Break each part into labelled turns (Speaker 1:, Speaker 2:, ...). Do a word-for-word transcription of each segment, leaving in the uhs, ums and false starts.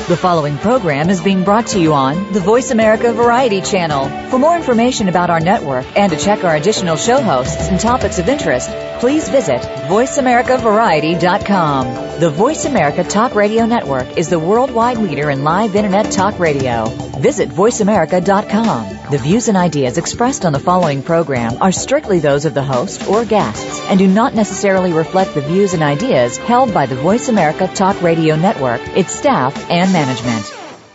Speaker 1: The following program is being brought to you on the Voice America Variety Channel. For more information about our network and to check our additional show hosts and topics of interest, please visit voice america variety dot com. The Voice America Talk Radio Network is the worldwide leader in live Internet talk radio. Visit voice america dot com. The views and ideas expressed on the following program are strictly those of the host or guests and do not necessarily reflect the views and ideas held by the Voice America Talk Radio Network, its staff, and management.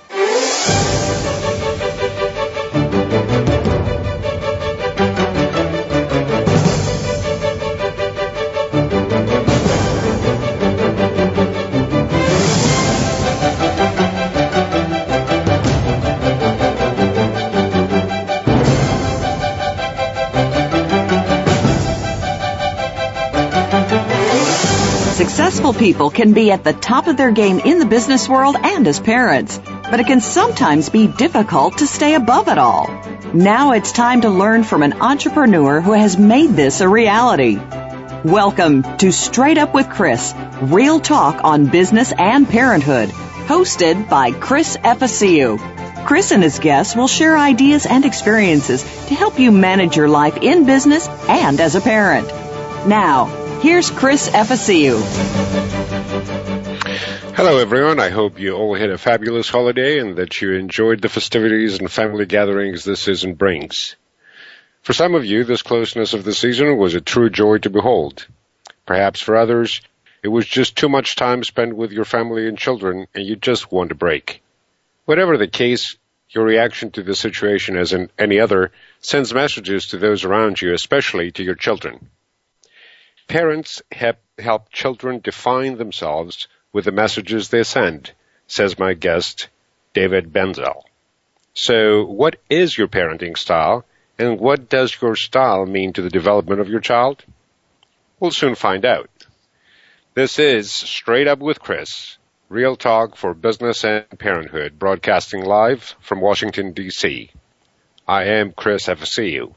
Speaker 2: Successful people can be at the top of their game in the business world and as parents, but it can sometimes be difficult to stay above it all. Now it's time to learn from an entrepreneur who has made this a reality. Welcome to Straight Up with Chris, real talk on business and parenthood, hosted by Chris Efesiu. Chris and his guests will share ideas and experiences to help you manage your life in business and as a parent. Now, here's Chris Efesiu.
Speaker 3: Hello, everyone. I hope you all had a fabulous holiday and that you enjoyed the festivities and family gatherings this season brings. For some of you, this closeness of the season was a true joy to behold. Perhaps for others, it was just too much time spent with your family and children and you just want a break. Whatever the case, your reaction to the situation, as in any other, sends messages to those around you, especially to your children. Parents help, help children define themselves with the messages they send, says my guest, David Benzel. So, what is your parenting style, and what does your style mean to the development of your child? We'll soon find out. This is Straight Up with Chris, real talk for business and parenthood, broadcasting live from Washington, D C I am Chris Efesiu.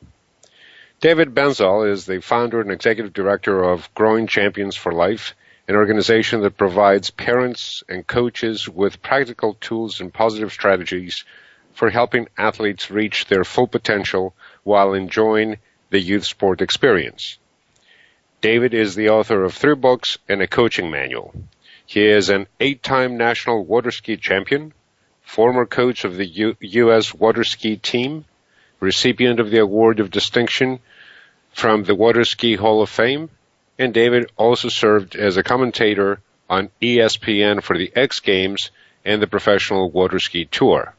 Speaker 3: David Benzel is the founder and executive director of Growing Champions for Life, an organization that provides parents and coaches with practical tools and positive strategies for helping athletes reach their full potential while enjoying the youth sport experience. David is the author of three books and a coaching manual. He is an eight-time national water ski champion, former coach of the U- U.S. water ski team, recipient of the Award of Distinction from the Water Ski Hall of Fame, and David also served as a commentator on E S P N for the X Games and the Professional Water Ski Tour.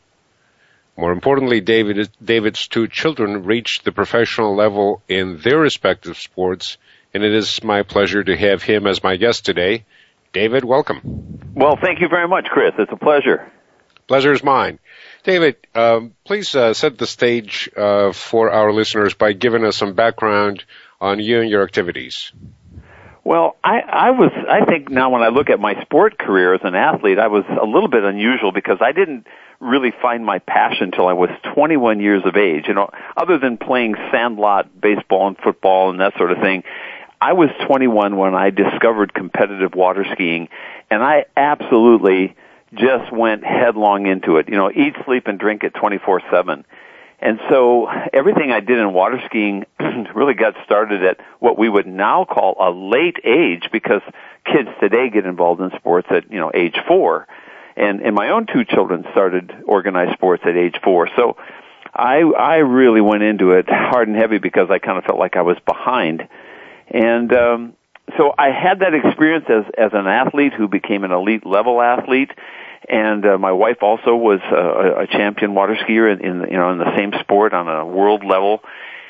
Speaker 3: More importantly, David, David's two children reached the professional level in their respective sports, and it is my pleasure to have him as my guest today. David, welcome.
Speaker 4: Well, thank you very much, Chris. It's a pleasure.
Speaker 3: Pleasure is mine. David, um, please uh, set the stage uh, for our listeners by giving us some background on you and your activities.
Speaker 4: Well, I, I was, I think now when I look at my sport career as an athlete, I was a little bit unusual because I didn't really find my passion until I was twenty-one years of age. You know, other than playing sandlot baseball and football and that sort of thing, I was twenty-one when I discovered competitive water skiing, and I absolutely just went headlong into it. You know, eat, sleep, and drink it twenty-four seven. And so everything I did in water skiing really got started at what we would now call a late age, because kids today get involved in sports at, you know, age four. And, and my own two children started organized sports at age four. So I, I really went into it hard and heavy because I kind of felt like I was behind. And, um, so I had that experience as, as an athlete who became an elite level athlete. And uh, my wife also was uh, a champion water skier in, in, you know, in the same sport on a world level.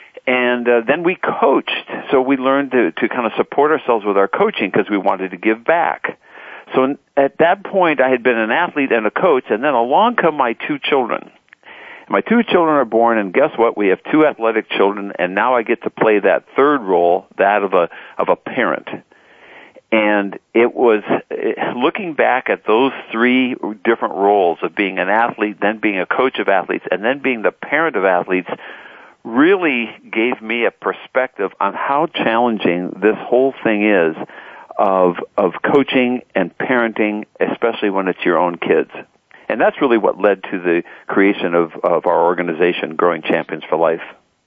Speaker 4: And uh, then we coached, so we learned to, to kind of support ourselves with our coaching because we wanted to give back. So at that point, I had been an athlete and a coach, and then along come my two children. My two children are born, and guess what? We have two athletic children, and now I get to play that third role, that of a of a parent. And it was, looking back at those three different roles of being an athlete, then being a coach of athletes, and then being the parent of athletes, really gave me a perspective on how challenging this whole thing is of of coaching and parenting, especially when it's your own kids. And that's really what led to the creation of, of our organization, Growing Champions for Life.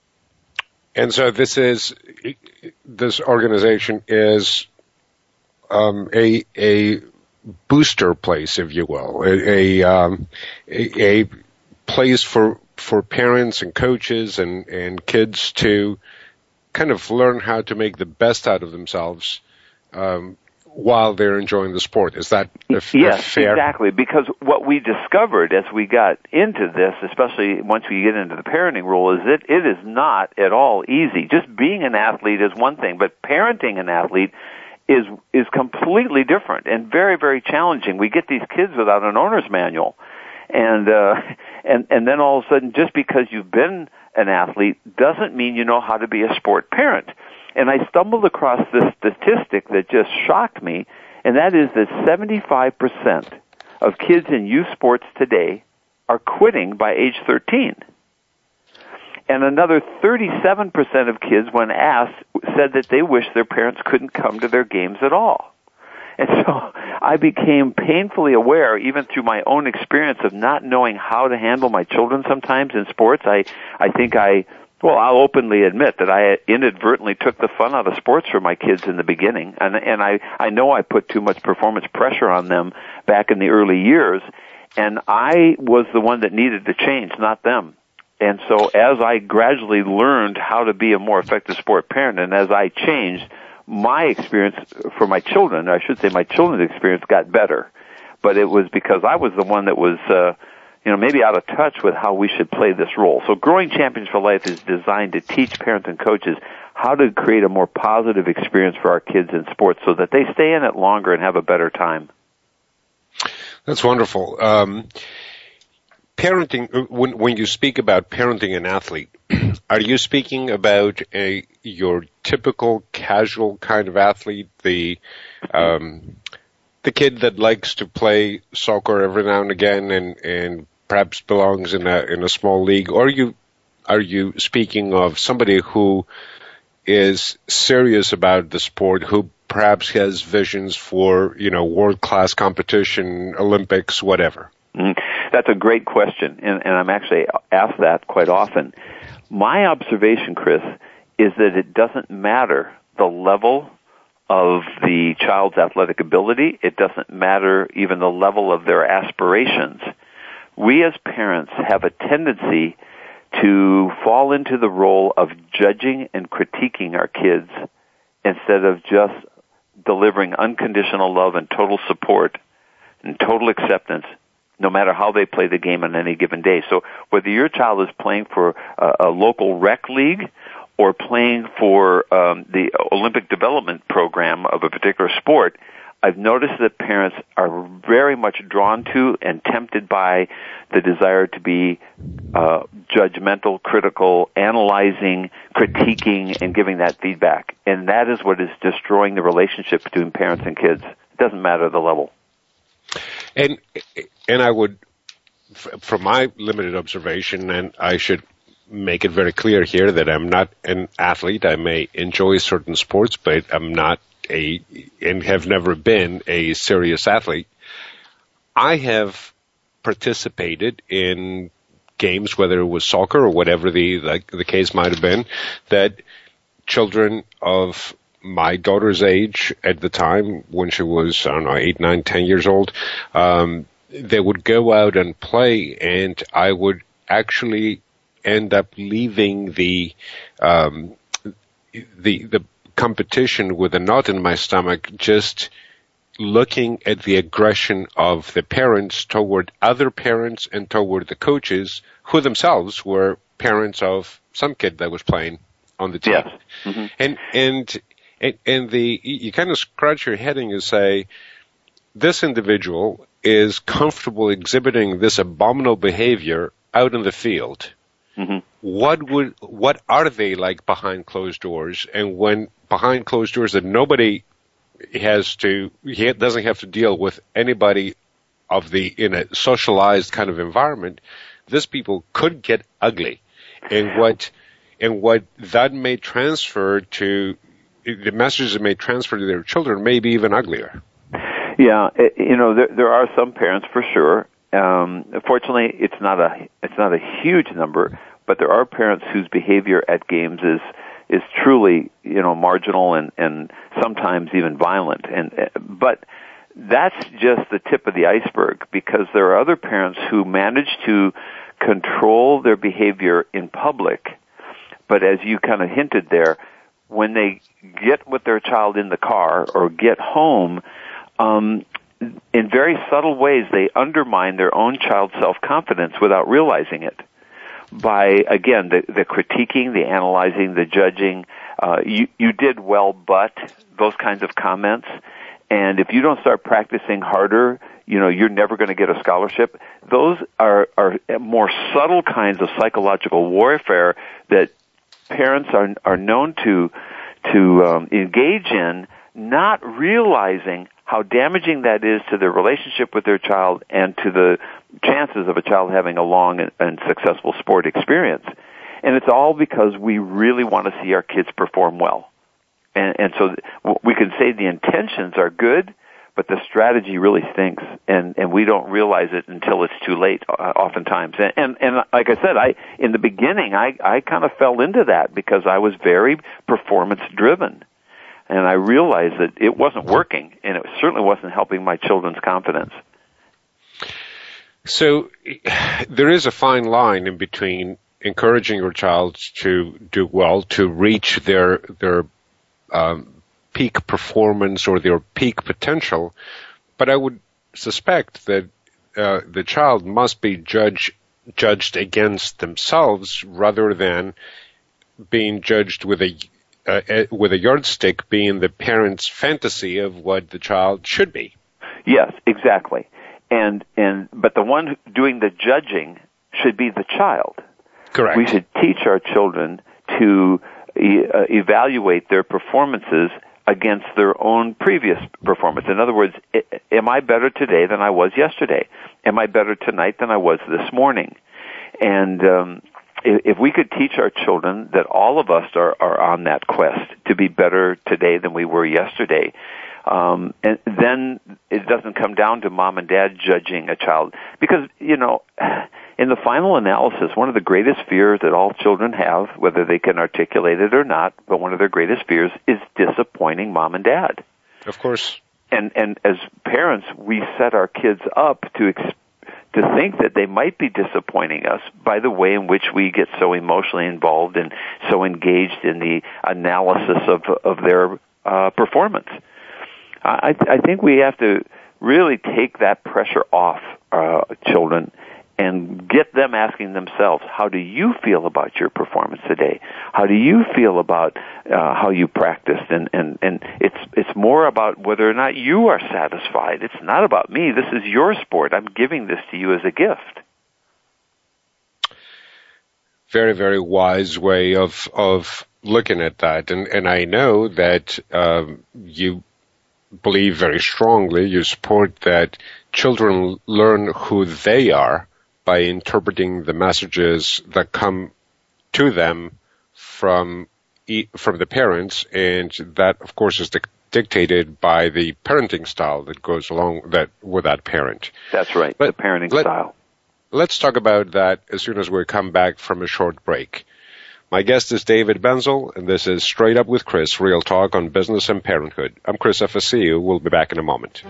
Speaker 3: And so this is, this organization is um, a a booster place, if you will, a a, um, a, a place for for parents and coaches and, and kids to kind of learn how to make the best out of themselves um, while they're enjoying the sport. Is that a,
Speaker 4: yes,
Speaker 3: a fair?
Speaker 4: Exactly. Because what we discovered as we got into this, especially once we get into the parenting role, is that it is not at all easy. Just being an athlete is one thing, but parenting an athlete is is completely different and very, very challenging. We get these kids without an owner's manual, and uh, and and then all of a sudden, just because you've been an athlete doesn't mean you know how to be a sport parent. And I stumbled across this statistic that just shocked me, and that is that seventy-five percent of kids in youth sports today are quitting by age thirteen. And another thirty-seven percent of kids, when asked, said that they wish their parents couldn't come to their games at all. And so I became painfully aware, even through my own experience of not knowing how to handle my children sometimes in sports. I, I think I, well, I'll openly admit that I inadvertently took the fun out of sports for my kids in the beginning. And, and I, I know I put too much performance pressure on them back in the early years. And I was the one that needed to change, not them. And so as I gradually learned how to be a more effective sport parent, and as I changed, my experience for my children, I should say my children's experience got better. But it was because I was the one that was, uh, you know, maybe out of touch with how we should play this role. So Growing Champions for Life is designed to teach parents and coaches how to create a more positive experience for our kids in sports so that they stay in it longer and have a better time.
Speaker 3: That's wonderful. Um, parenting, when, when you speak about parenting an athlete, are you speaking about a your typical casual kind of athlete, the um, the kid that likes to play soccer every now and again and, and perhaps belongs in a in a small league, or are you are you speaking of somebody who is serious about the sport, who perhaps has visions for, you know, world class competition, Olympics, whatever?
Speaker 4: Mm, that's a great question, and, and I'm actually asked that quite often. My observation, Chris, is that it doesn't matter the level of the child's athletic ability. It doesn't matter even the level of their aspirations. We as parents have a tendency to fall into the role of judging and critiquing our kids instead of just delivering unconditional love and total support and total acceptance no matter how they play the game on any given day. So whether your child is playing for a, a local rec league or playing for um, the Olympic development program of a particular sport, I've noticed that parents are very much drawn to and tempted by the desire to be uh, judgmental, critical, analyzing, critiquing, and giving that feedback. And that is what is destroying the relationship between parents and kids. It doesn't matter the level.
Speaker 3: And and I would, from my limited observation, and I should make it very clear here that I'm not an athlete. I may enjoy certain sports, but I'm not a, and have never been a serious athlete. I have participated in games, whether it was soccer or whatever the, the, the case might have been, that children of my daughter's age at the time, when she was, I don't know, eight, nine, ten years old, um, they would go out and play, and I would actually end up leaving the, um, the, the competition with a knot in my stomach, just looking at the aggression of the parents toward other parents and toward the coaches, who themselves were parents of some kid that was playing on the team.
Speaker 4: Yes. Mm-hmm.
Speaker 3: And, and, and, and the, you kind of scratch your head and you say, this individual is comfortable exhibiting this abominable behavior out in the field. Mm-hmm. What would, what are they like behind closed doors? And when behind closed doors that nobody has to, he doesn't have to deal with anybody of the, in a socialized kind of environment, these people could get ugly. And what, and what that may transfer to, the messages that may transfer to their children may be even uglier.
Speaker 4: Yeah, you know, there, there are some parents for sure, um, fortunately, it's not a it's not a huge number, but there are parents whose behavior at games is is truly, you know, marginal and, and sometimes even violent. And but that's just the tip of the iceberg, because there are other parents who manage to control their behavior in public, but as you kind of hinted there, when they get with their child in the car or get home, um, in very subtle ways, they undermine their own child's self-confidence without realizing it. By, again, the, the critiquing, the analyzing, the judging, uh, you, you did well, but those kinds of comments. And if you don't start practicing harder, you know, you're never going to get a scholarship. Those are, are more subtle kinds of psychological warfare that parents are, are known to, to um, engage in, not realizing how damaging that is to their relationship with their child and to the chances of a child having a long and, and successful sport experience. And it's all because we really want to see our kids perform well. And, and so we can say the intentions are good, but the strategy really stinks, and, and we don't realize it until it's too late, uh, oftentimes. And, and, and like I said, I in the beginning, I, I kind of fell into that because I was very performance-driven. And I realized that it wasn't working, and it certainly wasn't helping my children's confidence.
Speaker 3: So there is a fine line in between encouraging your child to do well, to reach their their um, peak performance or their peak potential, but I would suspect that uh, the child must be judged judged against themselves rather than being judged with a uh, with a yardstick being the parent's fantasy of what the child should be.
Speaker 4: Yes, exactly. And and but the one doing the judging should be the child.
Speaker 3: Correct.
Speaker 4: We should teach our children to e- uh, evaluate their performances against their own previous performance. In other words, I- am I better today than I was yesterday? Am I better tonight than I was this morning? And um, if, if we could teach our children that all of us are, are on that quest to be better today than we were yesterday, Um, and then it doesn't come down to mom and dad judging a child. Because, you know, in the final analysis, one of the greatest fears that all children have, whether they can articulate it or not, but one of their greatest fears is disappointing mom and dad.
Speaker 3: Of course.
Speaker 4: And, and as parents, we set our kids up to ex- to think that they might be disappointing us by the way in which we get so emotionally involved and so engaged in the analysis of, of their uh, performance. I, I think we have to really take that pressure off uh, children and get them asking themselves, how do you feel about your performance today? How do you feel about uh, how you practiced? And, and, and it's it's more about whether or not you are satisfied. It's not about me. This is your sport. I'm giving this to you as a gift.
Speaker 3: Very, very wise way of of looking at that. And, and I know that um, you believe very strongly, you support that children learn who they are by interpreting the messages that come to them from from the parents, and that, of course, is dic- dictated by the parenting style that goes along that with that parent.
Speaker 4: That's right, let, the parenting
Speaker 3: let,
Speaker 4: style.
Speaker 3: Let's talk about that as soon as we come back from a short break. My guest is David Benzel, and this is Straight Up with Chris, Real Talk on Business and Parenthood. I'm Chris F S C U. We'll be back in a moment.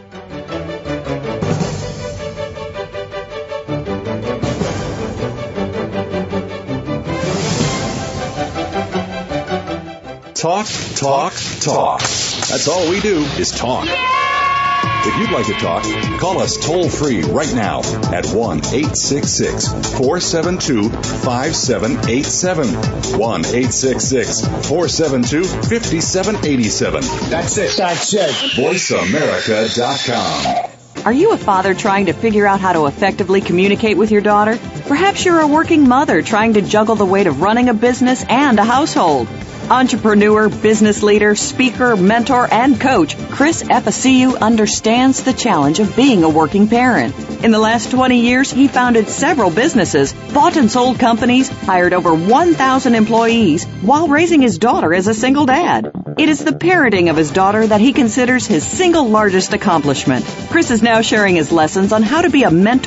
Speaker 5: Talk, talk, talk. That's all we do is talk. If you'd like to talk, call us toll-free right now at one eight six six, four seven two, five seven eight seven. one eight six six, four seven two, five seven eight seven.
Speaker 6: That's it. That's it.
Speaker 5: voice america dot com.
Speaker 2: Are you a father trying to figure out how to effectively communicate with your daughter? Perhaps you're a working mother trying to juggle the weight of running a business and a household. Entrepreneur, business leader, speaker, mentor, and coach, Chris F S C U understands the challenge of being a working parent. In the last twenty years, he founded several businesses, bought and sold companies, hired over one thousand employees, while raising his daughter as a single dad. It is the parenting of his daughter that he considers his single largest accomplishment. Chris is now sharing his lessons on how to be a mentor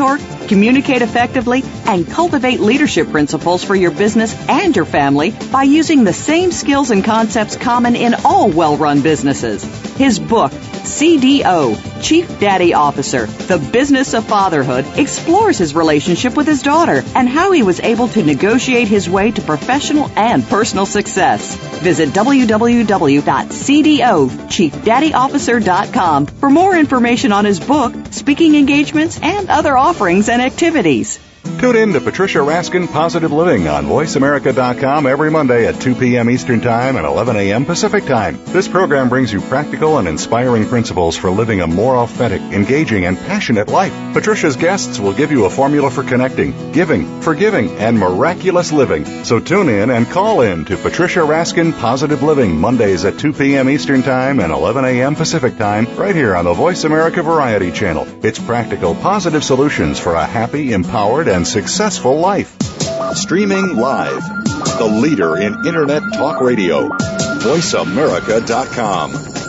Speaker 2: communicate effectively, and cultivate leadership principles for your business and your family by using the same skills and concepts common in all well-run businesses. His book, C D O, Chief Daddy Officer, The Business of Fatherhood, explores his relationship with his daughter and how he was able to negotiate his way to professional and personal success. Visit w w w dot c d o chief daddy officer dot com for more information on his book, speaking engagements, and other offerings and activities.
Speaker 5: Tune in to Patricia Raskin Positive Living on voice america dot com every Monday at two p.m. Eastern Time and eleven a.m. Pacific Time. This program brings you practical and inspiring principles for living a more authentic, engaging, and passionate life. Patricia's guests will give you a formula for connecting, giving, forgiving, and miraculous living. So tune in and call in to Patricia Raskin Positive Living Mondays at two p.m. Eastern Time and eleven a.m. Pacific Time right here on the Voice America Variety Channel. It's practical, positive solutions for a happy, empowered, and successful life. Streaming live, the leader in Internet Talk Radio, voice america dot com.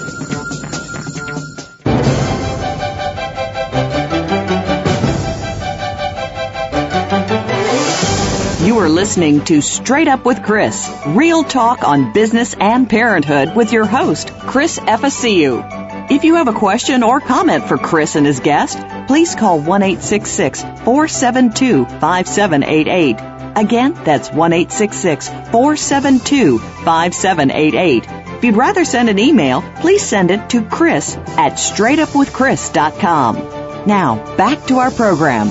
Speaker 2: You are listening to Straight Up with Chris, real talk on business and parenthood with your host, Chris Efficiu. If you have a question or comment for Chris and his guest, please call one eight six six, four seven two, five seven eight eight. Again, that's one eight six six, four seven two, five seven eight eight. If you'd rather send an email, please send it to Chris at straight up with chris dot com. Now, back to our program.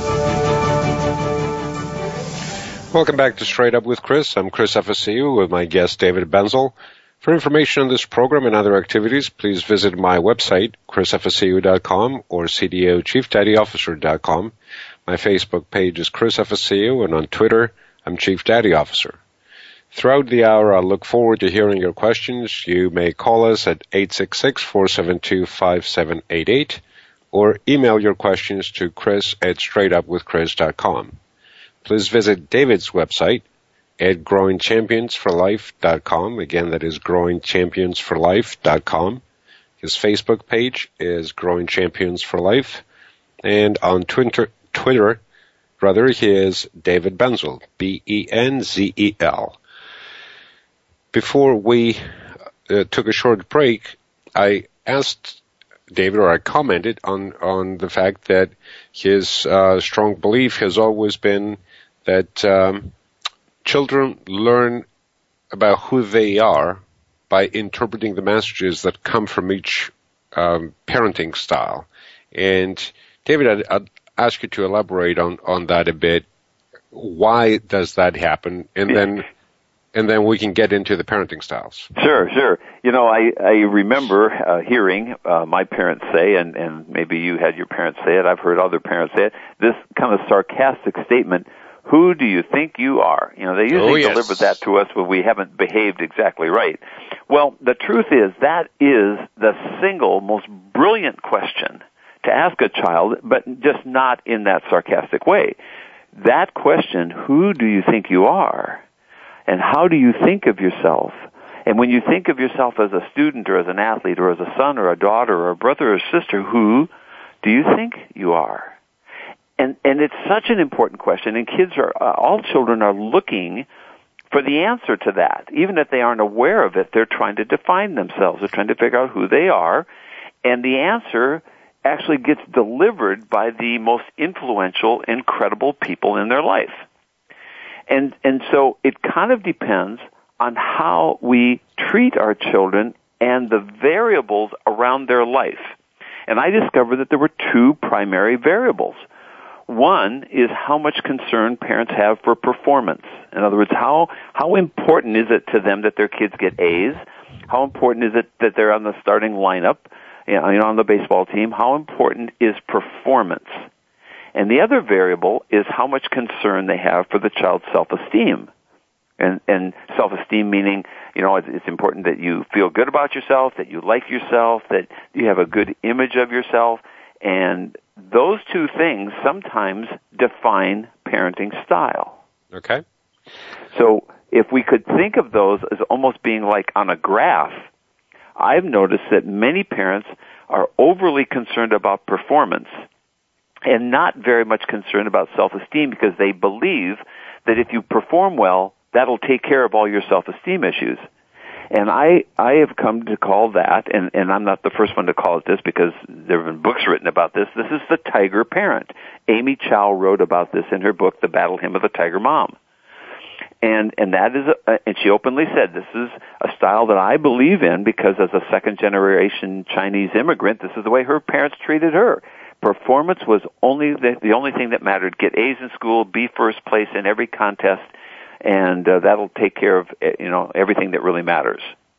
Speaker 3: Welcome back to Straight Up with Chris. I'm Chris Efficiu with my guest David Benzel. For information on this program and other activities, please visit my website, chris efficiu dot com or c d o chief daddy officer dot com. My Facebook page is Chris Efficiu, and on Twitter, I'm Chief Daddy Officer. Throughout the hour, I look forward to hearing your questions. You may call us at eight six six, four seven two, five seven eight eight or email your questions to chris at straight up with chris dot com. Please visit David's website at growing champions for life dot com. Again, that is growing champions for life dot com. His Facebook page is Growing Champions for Life. And on Twitter, Twitter rather, he is David Benzel, B E N Z E L. Before we uh, took a short break, I asked David, or I commented on, on the fact that his uh, strong belief has always been that um, children learn about who they are by interpreting the messages that come from each um, parenting style. And David, I'd, I'd ask you to elaborate on, on that a bit. Why does that happen? And then and then we can get into the parenting styles.
Speaker 4: Sure, sure. You know, I, I remember uh, hearing uh, my parents say, and, and maybe you had your parents say it, I've heard other parents say it, this kind of sarcastic statement, who do you think you are? You know, they usually
Speaker 3: oh, yes.
Speaker 4: deliver that to us when we haven't behaved exactly right. Well, the truth is that is the single most brilliant question to ask a child, but just not in that sarcastic way. That question, who do you think you are? And how do you think of yourself? And when you think of yourself as a student or as an athlete or as a son or a daughter or a brother or sister, who do you think you are? And and it's such an important question, and kids are, uh, all children are looking for the answer to that. Even if they aren't aware of it, they're trying to define themselves. They're trying to figure out who they are, and the answer actually gets delivered by the most influential and credible people in their life. And and so it kind of depends on how we treat our children and the variables around their life. And I discovered that there were two primary variables. One is how much concern parents have for performance. In other words, how how important is it to them that their kids get A's? How important is it that they're on the starting lineup, you know, on the baseball team? How important is performance? And the other variable is how much concern they have for the child's self-esteem. And, and self-esteem meaning, you know, it's, it's important that you feel good about yourself, that you like yourself, that you have a good image of yourself. And those two things sometimes define parenting style.
Speaker 3: Okay.
Speaker 4: So if we could think of those as almost being like on a graph, I've noticed that many parents are overly concerned about performance and not very much concerned about self-esteem because they believe that if you perform well, that'll take care of all your self-esteem issues. And I, I have come to call that, and, and I'm not the first one to call it this because there have been books written about this, this is the tiger parent. Amy Chow wrote about this in her book, The Battle Hymn of the Tiger Mom. And, and that is, a, and she openly said, this is a style that I believe in because as a second generation Chinese immigrant, this is the way her parents treated her. Performance was only the, the only thing that mattered. Get A's in school, be first place in every contest, and uh, that'll take care of, you know, everything that really matters.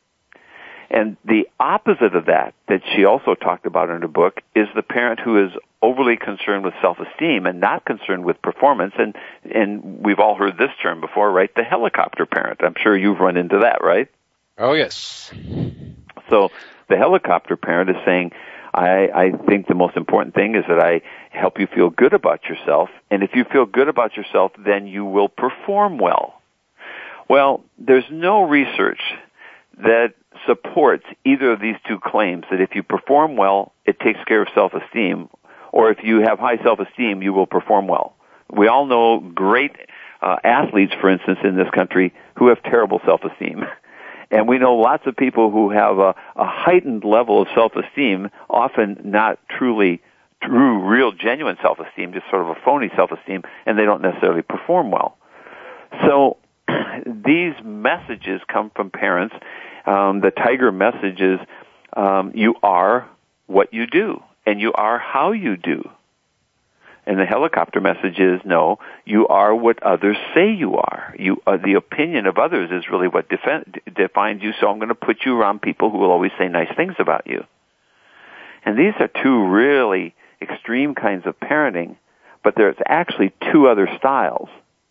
Speaker 4: And the opposite of that, that she also talked about in her book, is the parent who is overly concerned with self-esteem and not concerned with performance. And, and we've all heard this term before, right? The helicopter parent. I'm sure you've run into that, right?
Speaker 3: Oh, yes.
Speaker 4: So the helicopter parent is saying, I, I think the most important thing is that I help you feel good about yourself. And if you feel good about yourself, then you will perform well. Well, there's no research that supports either of these two claims, that if you perform well, it takes care of self-esteem, or if you have high self-esteem, you will perform well. We all know great uh, athletes, for instance, in this country who have terrible self-esteem. And we know lots of people who have a, a heightened level of self-esteem, often not truly true, real, genuine self-esteem, just sort of a phony self-esteem, and they don't necessarily perform well. So these messages come from parents. Um, the tiger message is, um, you are what you do, and you are how you do. And the helicopter message is, no, you are what others say you are. You, uh, the opinion of others is really what defen- defines you, so I'm going to put you around people who will always say nice things about you. And these are two really extreme kinds of parenting, but there's actually two other styles.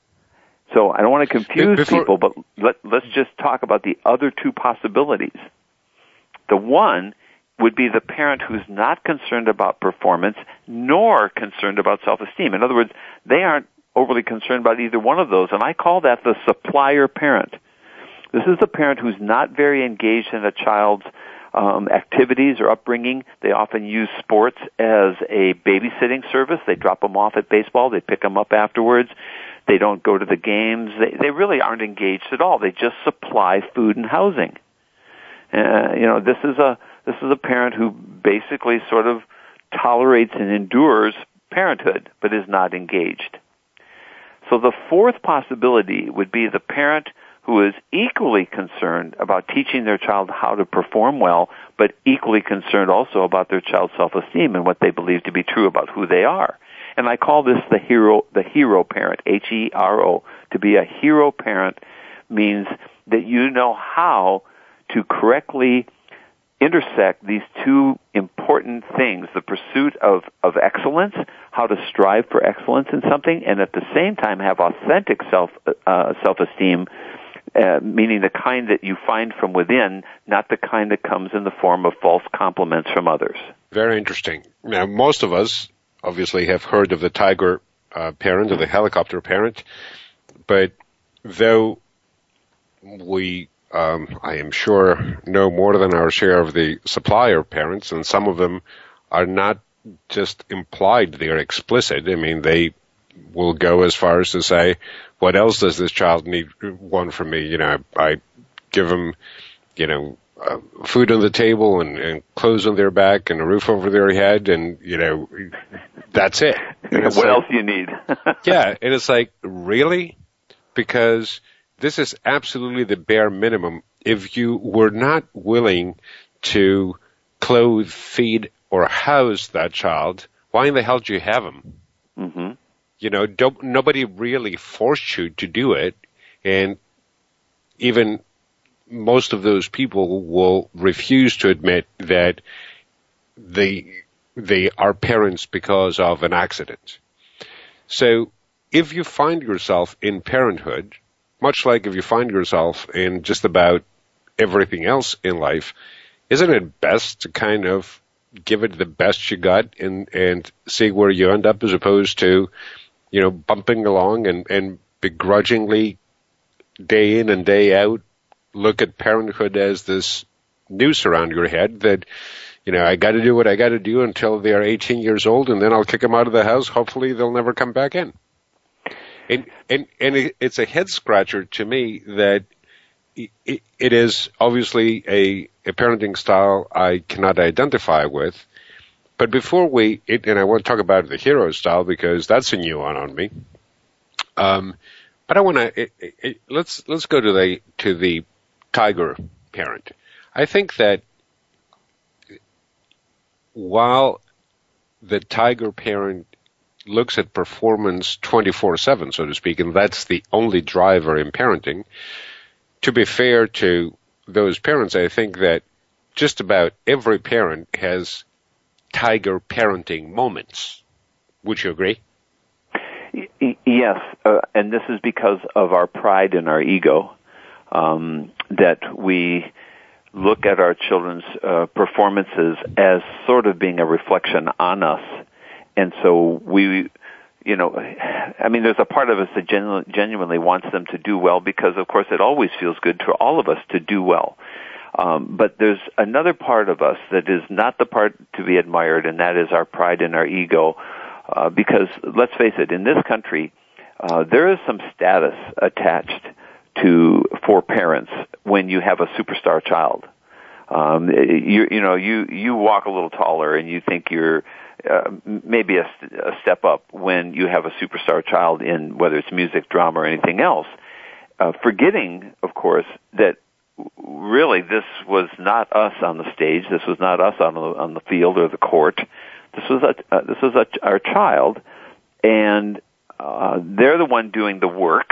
Speaker 4: So I don't want to confuse Before, people, but let, let's just talk about the other two possibilities. The one would be the parent who's not concerned about performance nor concerned about self-esteem. In other words, they aren't overly concerned about either one of those, and I call that the supplier parent. This is the parent who's not very engaged in a child's um, activities or upbringing. They often use sports as a babysitting service. They drop them off at baseball. They pick them up afterwards. They don't go to the games. They, they really aren't engaged at all. They just supply food and housing. Uh, you know, this is a this is a parent who basically sort of tolerates and endures parenthood, but is not engaged. So the fourth possibility would be the parent who is equally concerned about teaching their child how to perform well, but equally concerned also about their child's self-esteem and what they believe to be true about who they are. And I call this the hero, the hero parent, H E R O. To be a hero parent means that you know how to correctly intersect these two important things, the pursuit of, of excellence, how to strive for excellence in something, and at the same time have authentic self, uh, self-esteem, uh, meaning the kind that you find from within, not the kind that comes in the form of false compliments from others.
Speaker 3: Very interesting. Now, most of us obviously have heard of the tiger uh, parent or the helicopter parent, but though we, um, I am sure, know more than our share of the supplier parents, and some of them are not just implied, they're explicit. I mean, they will go as far as to say, what else does this child need, want from me? You know, I, I give them, you know, Uh, food on the table and, and clothes on their back and a roof over their head, and you know, that's it.
Speaker 4: What like, else do you need?
Speaker 3: Yeah, and it's like, really? Because this is absolutely the bare minimum. If you were not willing to clothe, feed, or house that child, why in the hell do you have him?
Speaker 4: Mm-hmm.
Speaker 3: You know, don't, nobody really forced you to do it, and even most of those people will refuse to admit that they they are parents because of an accident. So if you find yourself in parenthood, much like if you find yourself in just about everything else in life, isn't it best to kind of give it the best you got and, and see where you end up, as opposed to, you know, bumping along and, and begrudgingly day in and day out look at parenthood as this noose around your head that, you know, I got to do what I got to do until they are eighteen years old, and then I'll kick them out of the house. Hopefully, they'll never come back in. And and and it, it's a head scratcher to me that it, it is obviously a, a parenting style I cannot identify with. But before we, it, and I want to talk about the hero style because that's a new one on me. Um, but I want to let's let's go to the to the tiger parent. I think that while the tiger parent looks at performance twenty-four seven, so to speak, and that's the only driver in parenting, to be fair to those parents, I think that just about every parent has tiger parenting moments. Would you agree?
Speaker 4: Y- yes, uh, and this is because of our pride and our ego, um, that we look at our children's uh, performances as sort of being a reflection on us. And so we, you know, I mean, there's a part of us that genu- genuinely wants them to do well because, of course, it always feels good to all of us to do well. Um, but there's another part of us that is not the part to be admired, and that is our pride and our ego. Uh, because, let's face it, in this country, uh, there is some status attached to for parents when you have a superstar child. Um, you, you know, you, you walk a little taller and you think you're uh, maybe a, a step up when you have a superstar child in whether it's music, drama, or anything else, uh, forgetting, of course, that really this was not us on the stage. This was not us on the, on the field or the court. This was a, uh, this was a, our child, and uh, they're the one doing the work.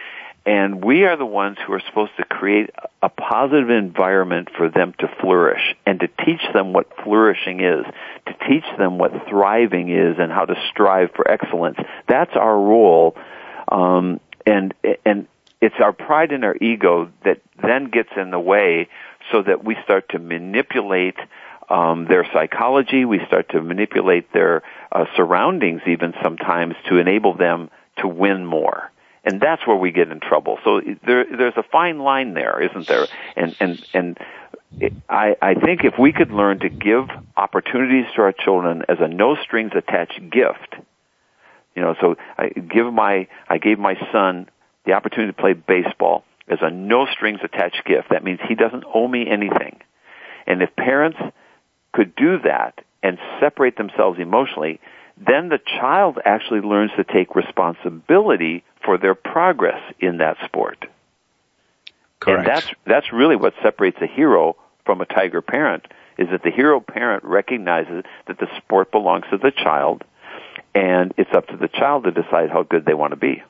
Speaker 4: And we are the ones who are supposed to create a positive environment for them to flourish and to teach them what flourishing is, to teach them what thriving is and how to strive for excellence. That's our role. Um, and, and it's our pride and our ego that then gets in the way so that we start to manipulate um, their psychology. We start to manipulate their uh, surroundings even sometimes to enable them to win more. And that's where we get in trouble. So there, there's a fine line there, isn't there? And and and it, I, I think if we could learn to give opportunities to our children as a no strings attached gift, you know. So I give my I gave my son the opportunity to play baseball as a no strings attached gift. That means he doesn't owe me anything. And if parents could do that and separate themselves emotionally, then the child actually learns to take responsibility for their progress in that sport.
Speaker 3: Correct.
Speaker 4: And that's that's really what separates a hero from a tiger parent, is that the hero parent recognizes that the sport belongs to the child, and it's up to the child to decide how good they want to be.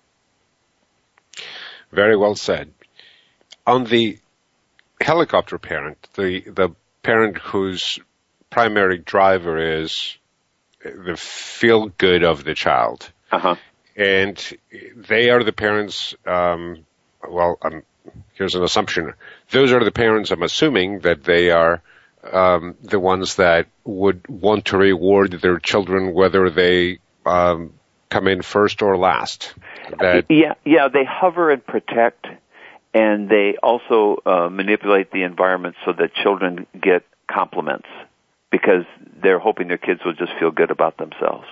Speaker 3: Very well said. On the helicopter parent, the, the parent whose primary driver is the feel-good of the child.
Speaker 4: Uh-huh.
Speaker 3: And they are the parents, um, well, um, here's an assumption. Those are the parents, I'm assuming, that they are um, the ones that would want to reward their children whether they um, come in first or last. That
Speaker 4: yeah, yeah, they hover and protect, and they also uh, manipulate the environment so that children get compliments because they're hoping their kids will just feel good about themselves.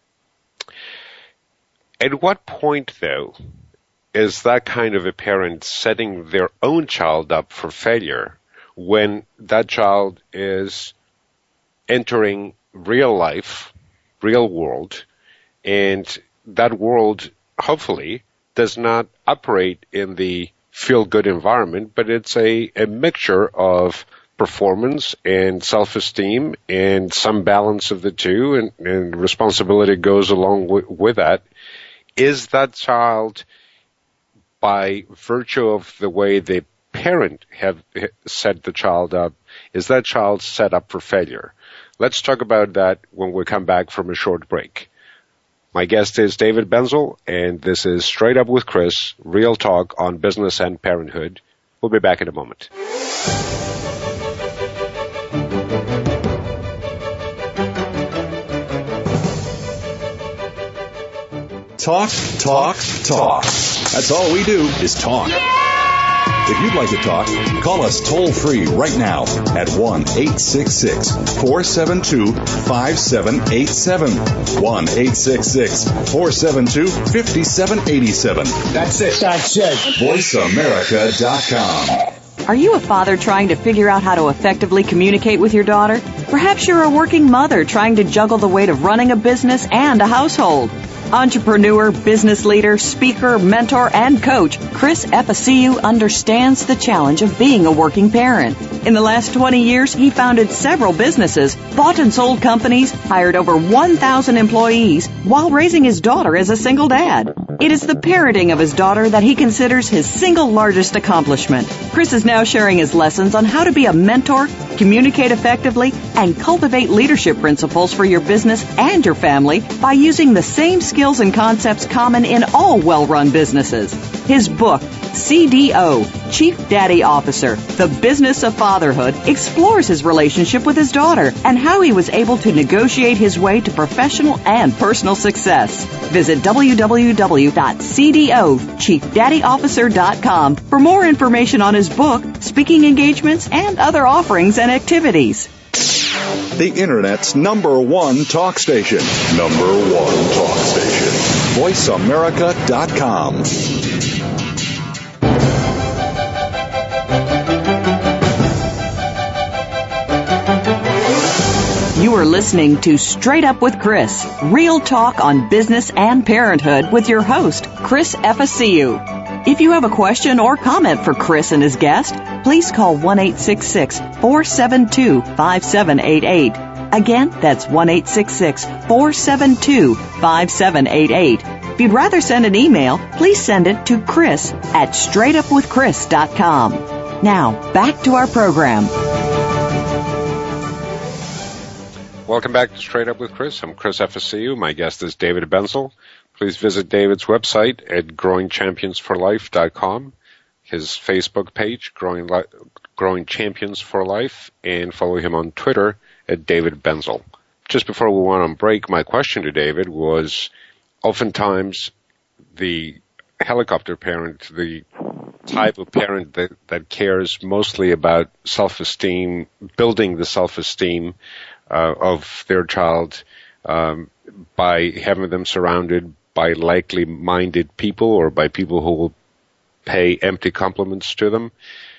Speaker 3: At what point, though, is that kind of a parent setting their own child up for failure when that child is entering real life, real world, and that world, hopefully, does not operate in the feel-good environment, but it's a, a mixture of performance and self-esteem and some balance of the two, and, and responsibility goes along with, with that. Is that child, by virtue of the way the parent have set the child up, is that child set up for failure? Let's talk about that when we come back from a short break. My guest is David Benzel, and this is Straight Up with Chris, real talk on business and parenthood. We'll be back in a moment.
Speaker 5: Talk, talk, talk. That's all we do is talk.
Speaker 6: Yeah!
Speaker 5: If you'd like to talk, call us toll-free right now at one eight six six, four seven two, five seven eight seven. one eight six six, four seven two, five seven eight seven. That's it. That's it. voice america dot com.
Speaker 2: Are you a father trying to figure out how to effectively communicate with your daughter? Perhaps you're a working mother trying to juggle the weight of running a business and a household. Entrepreneur, business leader, speaker, mentor, and coach, Chris Efficiu understands the challenge of being a working parent. In the last twenty years, he founded several businesses, bought and sold companies, hired over one thousand employees, while raising his daughter as a single dad. It is the parenting of his daughter that he considers his single largest accomplishment. Chris is now sharing his lessons on how to be a mentor, communicate effectively, and cultivate leadership principles for your business and your family by using the same skills and concepts common in all well-run businesses. His book, C D O, Chief Daddy Officer, The Business of Fatherhood, explores his relationship with his daughter and how he was able to negotiate his way to professional and personal success. Visit w w w dot c d o chief daddy officer dot com for more information on his book, speaking engagements, and other offerings and activities.
Speaker 5: The Internet's number one talk station. Number one talk station. voice america dot com.
Speaker 2: You are listening to Straight Up with Chris, real talk on business and parenthood with your host, Chris Efficiu. If you have a question or comment for Chris and his guest, please call one eight six six, four seven two, five seven eight eight. Again, that's one eight six six, four seven two, five seven eight eight. If you'd rather send an email, please send it to Chris at straight up with chris dot com. Now, back to our program.
Speaker 3: Welcome back to Straight Up with Chris. I'm Chris Efficiu. My guest is David Benzel. Please visit David's website at growing champions for life dot com, his Facebook page, Growing, Li- Growing Champions for Life, and follow him on Twitter at David Benzel. Just before we went on break, my question to David was, oftentimes the helicopter parent, the type of parent that, that cares mostly about self-esteem, building the self-esteem uh, of their child um, by having them surrounded by likely-minded people or by people who will pay empty compliments to them.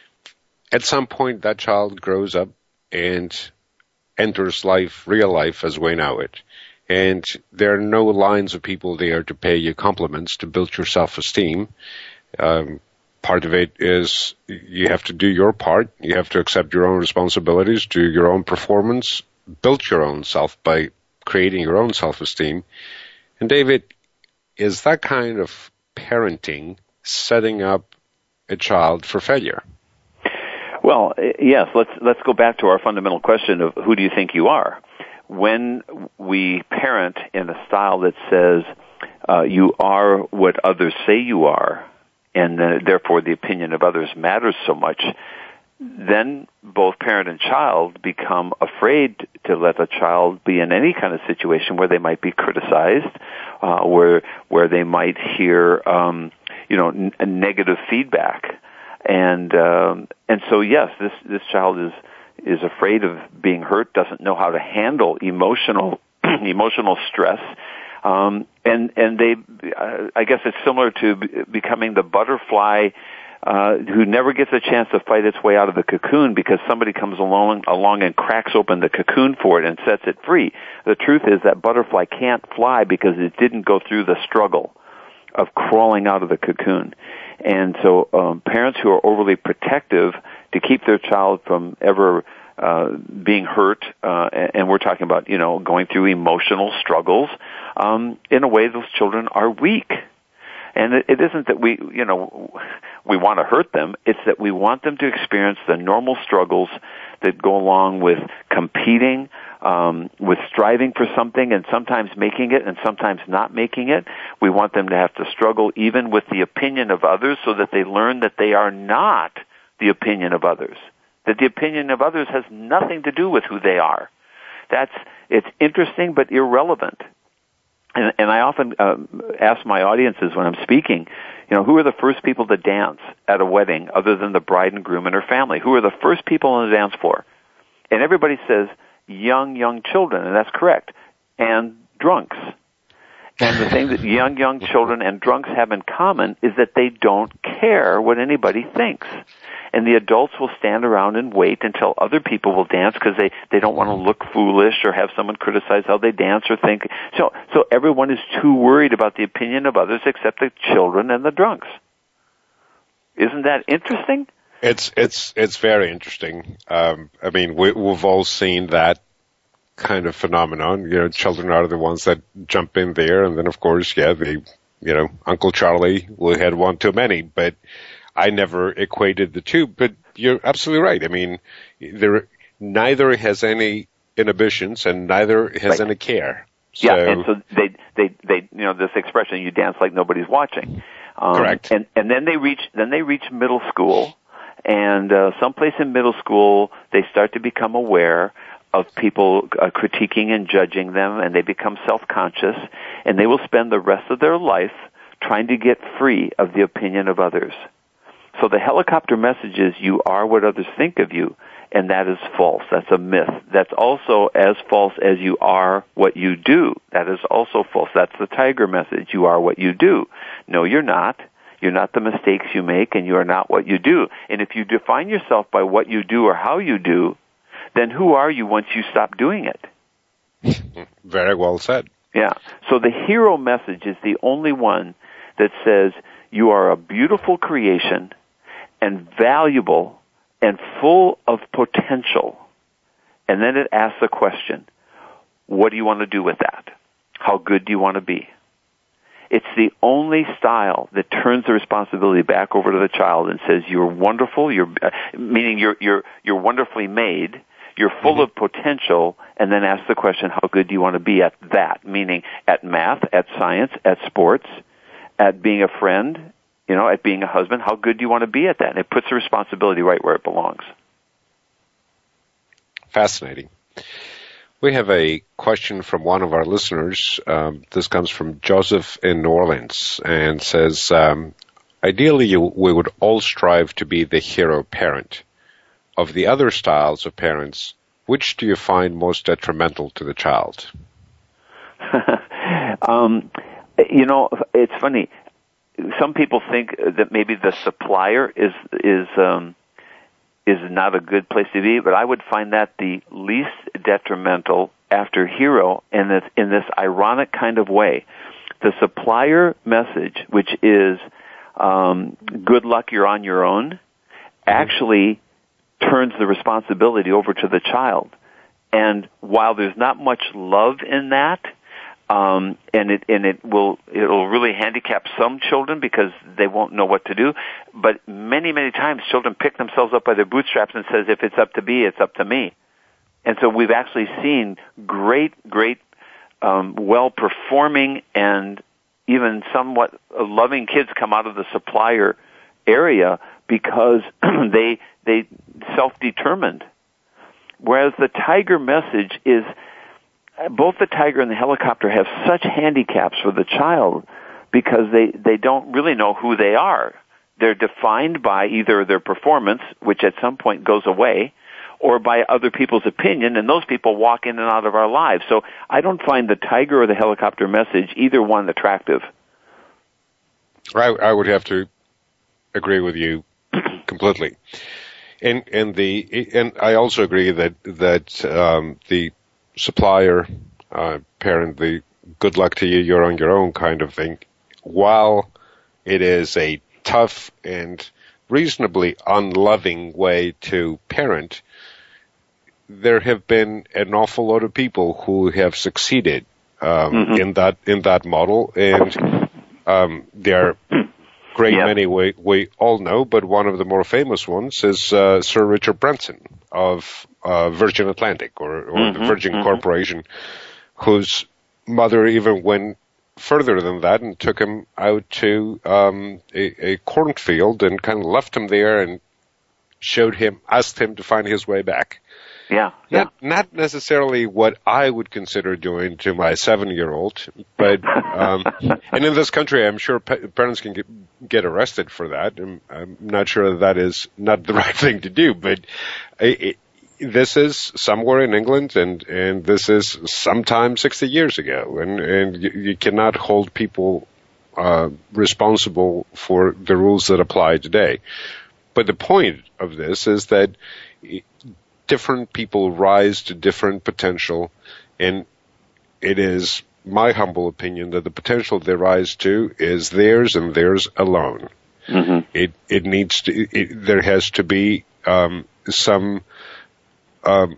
Speaker 3: At some point, that child grows up and enters life, real life as we know it. And there are no lines of people there to pay you compliments to build your self-esteem. Um, part of it is you have to do your part. You have to accept your own responsibilities, do your own performance, build your own self by creating your own self-esteem. And David, is that kind of parenting setting up a child for failure?
Speaker 4: Well, yes. Let's let's go back to our fundamental question of who do you think you are? When we parent in a style that says uh, you are what others say you are, and uh, therefore the opinion of others matters so much, then both parent and child become afraid to let a child be in any kind of situation where they might be criticized, uh, where where they might hear um, you know n- negative feedback, and um, and so yes, this this child is. is afraid of being hurt, doesn't know how to handle emotional emotional stress, um, and and they, uh, I guess it's similar to b- becoming the butterfly uh, who never gets a chance to fight its way out of the cocoon because somebody comes along along and cracks open the cocoon for it and sets it free. The truth is that butterfly can't fly because it didn't go through the struggle of crawling out of the cocoon. And so um, parents who are overly protective to keep their child from ever uh, being hurt, uh, and we're talking about, you know, going through emotional struggles, um, in a way those children are weak. And it, it isn't that we, you know, we want to hurt them. It's that we want them to experience the normal struggles that go along with competing, um, with striving for something and sometimes making it and sometimes not making it. We want them to have to struggle even with the opinion of others so that they learn that they are not the opinion of others, that the opinion of others has nothing to do with who they are. That's, it's interesting but irrelevant. And, and I often uh, ask my audiences when I'm speaking, You know, who are the first people to dance at a wedding other than the bride and groom and her family? Who are the first people on the dance floor? And everybody says young, young children, and that's correct, and drunks. And the thing that young, young children and drunks have in common is that they don't care what anybody thinks. And the adults will stand around and wait until other people will dance because they, they don't want to look foolish or have someone criticize how they dance or think. So, so everyone is too worried about the opinion of others except the children and the drunks. Isn't that interesting?
Speaker 3: It's, it's, it's very interesting. Um, I mean, we, we've all seen that kind of phenomenon. You know, children are the ones that jump in there, and then of course, yeah, they, you know, Uncle Charlie will had one too many, but I never equated the two. But you're absolutely right. I mean, there neither has any inhibitions and neither has right. any care. So,
Speaker 4: yeah, and so they, they, they, you know, this expression, you dance like nobody's watching. Um,
Speaker 3: correct.
Speaker 4: And, and then they reach, then they reach middle school, and uh, someplace in middle school, they start to become aware of people uh, critiquing and judging them, and they become self-conscious, and they will spend the rest of their life trying to get free of the opinion of others. So the helicopter message is you are what others think of you, and that is false. That's a myth. That's also as false as you are what you do. That is also false. That's the tiger message. You are what you do. No, you're not. You're not the mistakes you make, and you are not what you do. And if you define yourself by what you do or how you do, then who are you once you stop doing it?
Speaker 3: Very well said.
Speaker 4: Yeah. So the hero message is the only one that says you are a beautiful creation and valuable and full of potential. And then it asks the question, what do you want to do with that? How good do you want to be? It's the only style that turns the responsibility back over to the child and says you're wonderful, you're uh, meaning you're you're you're wonderfully made. You're full mm-hmm. of potential, and then ask the question, how good do you want to be at that? Meaning at math, at science, at sports, at being a friend, you know, at being a husband. How good do you want to be at that? And it puts the responsibility right where it belongs.
Speaker 3: Fascinating. We have a question from one of our listeners. Um, this comes from Joseph in New Orleans and says, um, ideally you, we would all strive to be the hero parent. Of the other styles of parents, which do you find most detrimental to the child?
Speaker 4: um, you know, it's funny. Some people think that maybe the supplier is is um, is not a good place to be, but I would find that the least detrimental after hero, in this in this ironic kind of way. The supplier message, which is um, good luck, you're on your own, actually turns the responsibility over to the child. And while there's not much love in that, um, and it and it will it'll really handicap some children because they won't know what to do. But many many times children pick themselves up by their bootstraps and says, if it's up to me, it's up to me. And so we've actually seen great great um, well performing and even somewhat loving kids come out of the supplier area because they they self-determined. Whereas the tiger message is, both the tiger and the helicopter have such handicaps for the child because they, they don't really know who they are. They're defined by either their performance, which at some point goes away, or by other people's opinion, and those people walk in and out of our lives. So I don't find the tiger or the helicopter message, either one, attractive.
Speaker 3: I, I would have to agree with you completely. And, and the, and I also agree that, that, um, the supplier, uh, parent, the good luck to you, you're on your own kind of thing, while it is a tough and reasonably unloving way to parent, there have been an awful lot of people who have succeeded, um, mm-hmm. in that, in that model. And, um, they're, great yep. many we, we all know, but one of the more famous ones is uh, Sir Richard Branson of uh, Virgin Atlantic or, or mm-hmm, the Virgin mm-hmm. Corporation, whose mother even went further than that and took him out to um, a, a cornfield and kind of left him there and showed him, asked him to find his way back.
Speaker 4: Yeah, yeah.
Speaker 3: Not, not necessarily what I would consider doing to my seven-year-old, but um, and in this country, I'm sure pa- parents can get, get arrested for that. I'm, I'm not sure that is not the right thing to do, but it, it, this is somewhere in England, and, and this is sometime sixty years ago, and, and you, you cannot hold people uh, responsible for the rules that apply today. But the point of this is that different people rise to different potential, and it is my humble opinion that the potential they rise to is theirs and theirs alone. Mm-hmm. It it needs to. It, there has to be um, some um,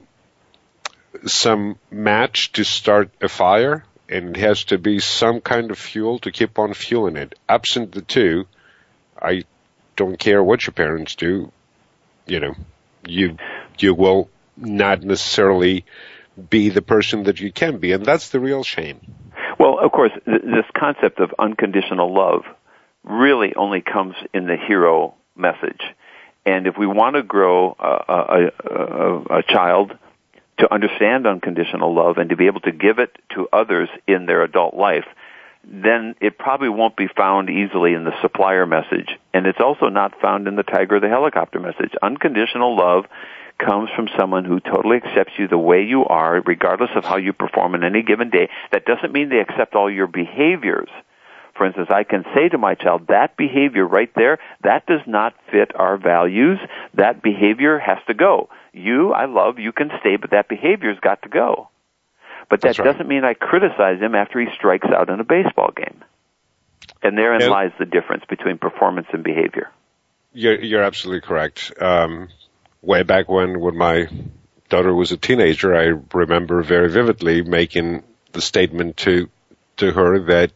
Speaker 3: some match to start a fire, and it has to be some kind of fuel to keep on fueling it. Absent the two, I don't care what your parents do. You know, you. You will not necessarily be the person that you can be, and that's the real shame.
Speaker 4: Well, of course, th- this concept of unconditional love really only comes in the hero message. And if we want to grow a, a, a, a child to understand unconditional love and to be able to give it to others in their adult life, then it probably won't be found easily in the supplier message. And it's also not found in the Tiger or the Helicopter message. Unconditional love comes from someone who totally accepts you the way you are, regardless of how you perform in any given day. That doesn't mean they accept all your behaviors. For instance, I can say to my child, that behavior right there, that does not fit our values. That behavior has to go. You, I love, you can stay, but that behavior's got to go. But that right. doesn't mean I criticize him after he strikes out in a baseball game. And therein yeah. lies the difference between performance and behavior.
Speaker 3: You're, you're absolutely correct. Um, way back when, when my daughter was a teenager, I remember very vividly making the statement to to her that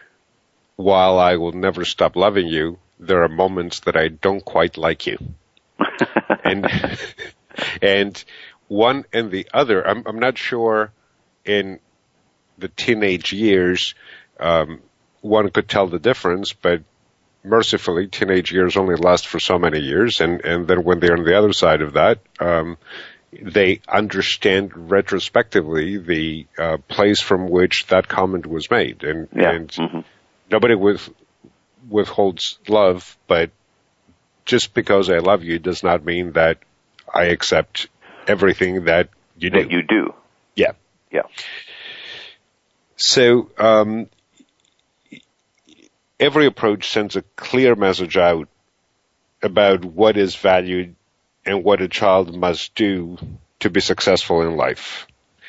Speaker 3: while I will never stop loving you, there are moments that I don't quite like you. and and one and the other, I'm, I'm not sure in the teenage years um, one could tell the difference, but mercifully, teenage years only last for so many years, and, and then when they're on the other side of that, um, they understand retrospectively the uh, place from which that comment was made. And,
Speaker 4: yeah.
Speaker 3: and
Speaker 4: mm-hmm.
Speaker 3: nobody with, withholds love, but just because I love you does not mean that I accept everything that you do.
Speaker 4: That you do.
Speaker 3: Yeah.
Speaker 4: Yeah.
Speaker 3: So, um, every approach sends a clear message out about what is valued and what a child must do to be successful in life.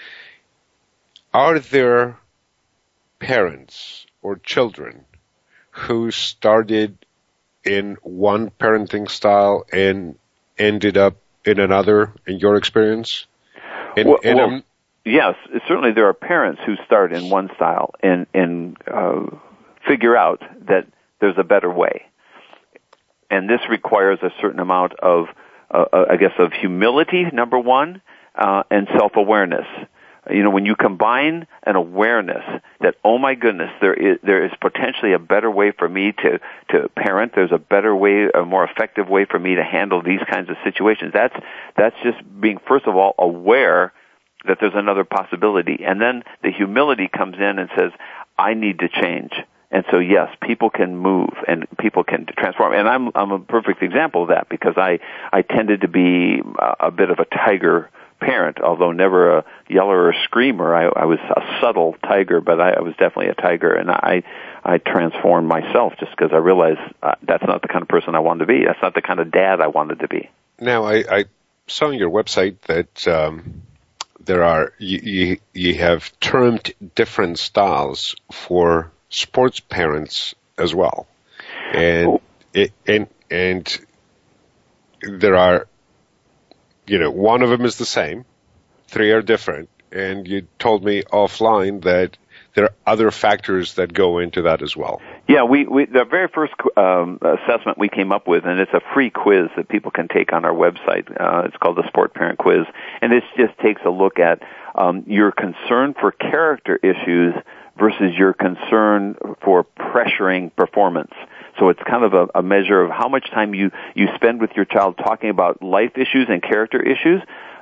Speaker 3: Are there parents or children who started in one parenting style and ended up in another, in your experience? And,
Speaker 4: well,
Speaker 3: and
Speaker 4: well, yes, certainly there are parents who start in one style and, and uh, figure out that there's a better way. And this requires a certain amount of, uh, I guess, of humility, number one, uh, and self-awareness. You know, when you combine an awareness that, oh my goodness, there is, there is potentially a better way for me to, to parent, there's a better way, a more effective way for me to handle these kinds of situations. That's, that's just being, first of all, aware that there's another possibility. And then the humility comes in and says, I need to change. And so, yes, people can move and people can transform. And I'm I'm a perfect example of that because I, I tended to be a bit of a tiger parent, although never a yeller or a screamer. I, I was a subtle tiger, but I, I was definitely a tiger. And I I transformed myself just because I realized uh, that's not the kind of person I wanted to be. That's not the kind of dad I wanted to be.
Speaker 3: Now, I, I saw on your website that um, there are you, you you have termed different styles for sports parents as well, and it, and and there are, you know, one of them is the same, three are different, and you told me offline that there are other factors that go into that as well.
Speaker 4: Yeah, we, we the very first um, assessment we came up with, and it's a free quiz that people can take on our website. Uh, it's called the Sport Parent Quiz, and this just takes a look at um, your concern for character issues versus your concern for pressuring performance. So it's kind of a, a measure of how much time you, you spend with your child talking about life issues and character issues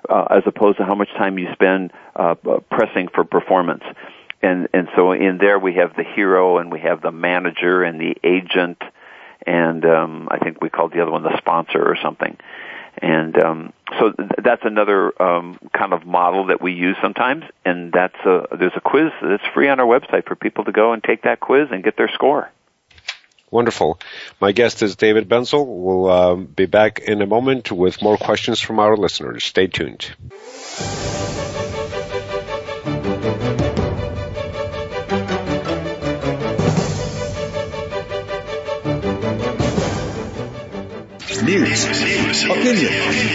Speaker 4: uh, as opposed to how much time you spend uh, pressing for performance. And and so in there we have the hero, and we have the manager and the agent, and um, I think we called the other one the sponsor or something. And um, so th- that's another um, kind of model that we use sometimes. And that's a, there's a quiz that's free on our website for people to go and take that quiz and get their score.
Speaker 3: Wonderful. My guest is David Benzel. We'll um, be back in a moment with more questions from our listeners. Stay tuned.
Speaker 5: News, opinion.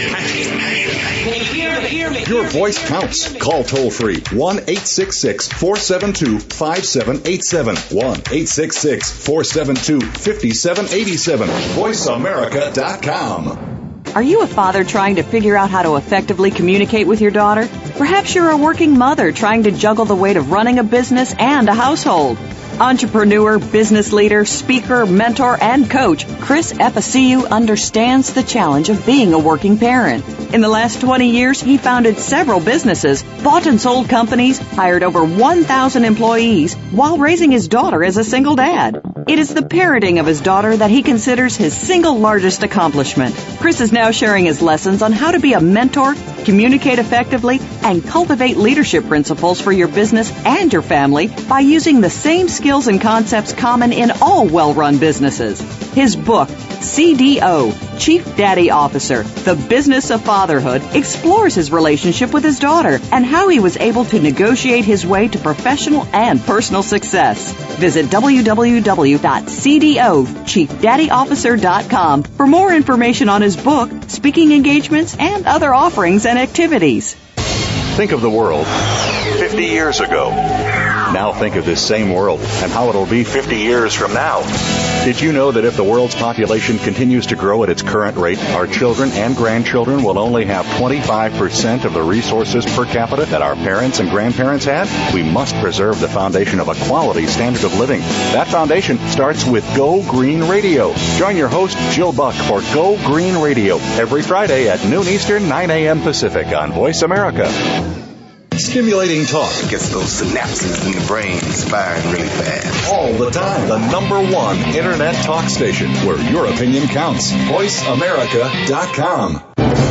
Speaker 5: Your voice counts. Call toll free one eight six six, four seven two, five seven eight seven. one eight six six, four seven two, five seven eight seven. voice america dot com.
Speaker 2: Are you a father trying to figure out how to effectively communicate with your daughter? Perhaps you're a working mother trying to juggle the weight of running a business and a household. Entrepreneur, business leader, speaker, mentor, and coach, Chris Epiceu understands the challenge of being a working parent. In the last twenty years, he founded several businesses, bought and sold companies, hired over one thousand employees, while raising his daughter as a single dad. It is the parenting of his daughter that he considers his single largest accomplishment. Chris is now sharing his lessons on how to be a mentor, communicate effectively, and cultivate leadership principles for your business and your family by using the same skills and concepts common in all well-run businesses. His book, C D O, Chief Daddy Officer, The Business of Fatherhood, explores his relationship with his daughter and how he was able to negotiate his way to professional and personal success. Visit w w w dot c d o chief daddy officer dot com for more information on his book, speaking engagements, and other offerings and activities.
Speaker 5: Think of the world fifty years ago. Now think of this same world and how it'll be fifty years from now. Did you know that if the world's population continues to grow at its current rate, our children and grandchildren will only have twenty-five percent of the resources per capita that our parents and grandparents had? We must preserve the foundation of a quality standard of living. That foundation starts with Go Green Radio. Join your host, Jill Buck, for Go Green Radio every Friday at noon Eastern, nine a.m. Pacific on Voice America. Stimulating talk.
Speaker 6: It gets those synapses in the brain firing really fast.
Speaker 5: All the time. The number one Internet talk station where your opinion counts. voice america dot com.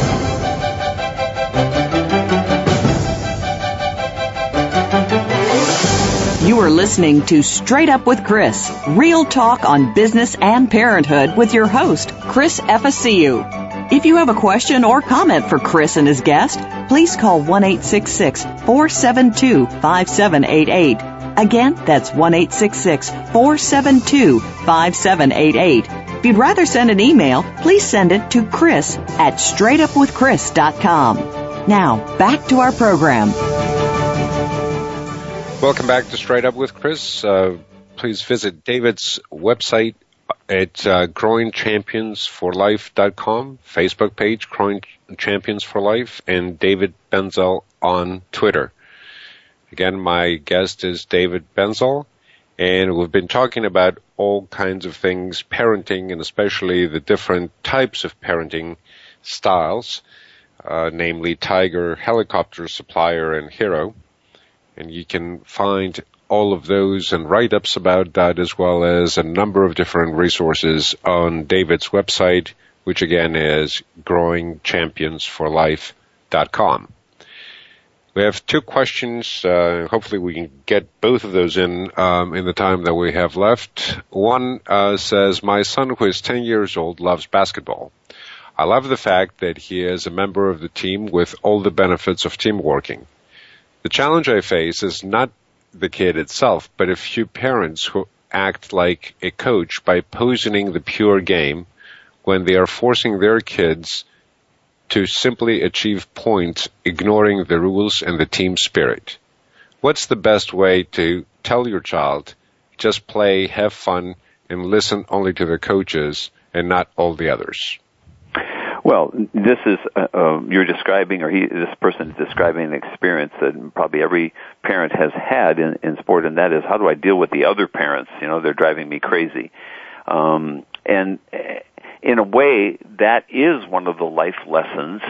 Speaker 2: You are listening to Straight Up with Chris, real talk on business and parenthood with your host, Chris Epiceu. If you have a question or comment for Chris and his guest, please call one eight six six, four seven two, five seven eight eight. Again, that's one eight six six, four seven two, five seven eight eight. If you'd rather send an email, please send it to Chris at straight up with chris dot com. Now, back to our program.
Speaker 3: Welcome back to Straight Up with Chris. Uh, please visit David's website at uh, growing champions for life dot com, Facebook page, Growing Champions for Life, and David Benzel on Twitter. Again, my guest is David Benzel, and we've been talking about all kinds of things, parenting, and especially the different types of parenting styles, uh, namely Tiger, Helicopter, Supplier, and Hero. And you can find all of those and write-ups about that, as well as a number of different resources on David's website, which again is growing champions for life dot com. We have two questions. Uh, hopefully we can get both of those in um, in the time that we have left. One uh, says, my son, who is ten years old, loves basketball. I love the fact that he is a member of the team with all the benefits of team working. The challenge I face is not the kid itself, but a few parents who act like a coach by positioning the pure game when they are forcing their kids to simply achieve points, ignoring the rules and the team spirit. What's the best way to tell your child, just play, have fun, and listen only to the coaches and not all the others?
Speaker 4: Well, this is, uh, uh, you're describing, or he, this person is describing an experience that probably every parent has had in, in sport, and that is, how do I deal with the other parents? You know, they're driving me crazy. Um, and in a way, that is one of the life lessons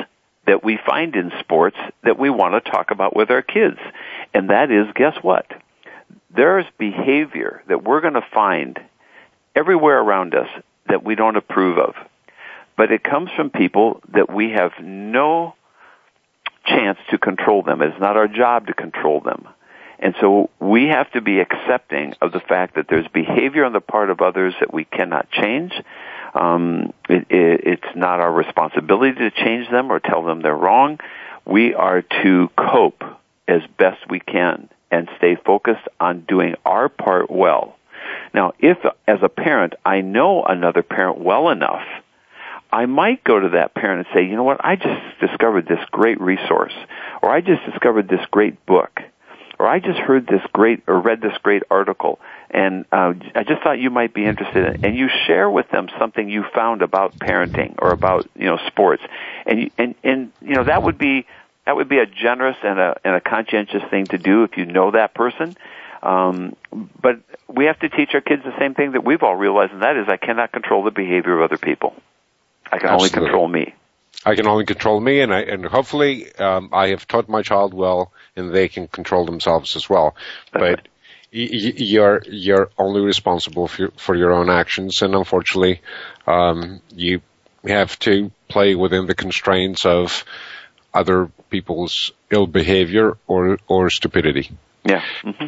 Speaker 4: that we find in sports that we want to talk about with our kids. And that is, guess what? There's behavior that we're going to find everywhere around us that we don't approve of. But it comes from people that we have no chance to control them. It's not our job to control them. And so we have to be accepting of the fact that there's behavior on the part of others that we cannot change. Um, it, it, it's not our responsibility to change them or tell them they're wrong. We are to cope as best we can and stay focused on doing our part well. Now, if as a parent I know another parent well enough, I might go to that parent and say, you know what, I just discovered this great resource, or I just discovered this great book, or I just heard this great, or read this great article, and uh, I just thought you might be interested in it. And you share with them something you found about parenting or about, you know, sports. And, you, and, and you know, that would be, that would be a generous and a, and a conscientious thing to do if you know that person. Um, but we have to teach our kids the same thing that we've all realized, and that is I cannot control the behavior of other people. I can Absolutely. only control me.
Speaker 3: I can only control me, and I, and hopefully um, I have taught my child well, and they can control themselves as well. That's but right. y- you're you're only responsible for your, for your own actions, and unfortunately, um, you have to play within the constraints of other people's ill behavior or or stupidity.
Speaker 4: Yeah. Mm-hmm.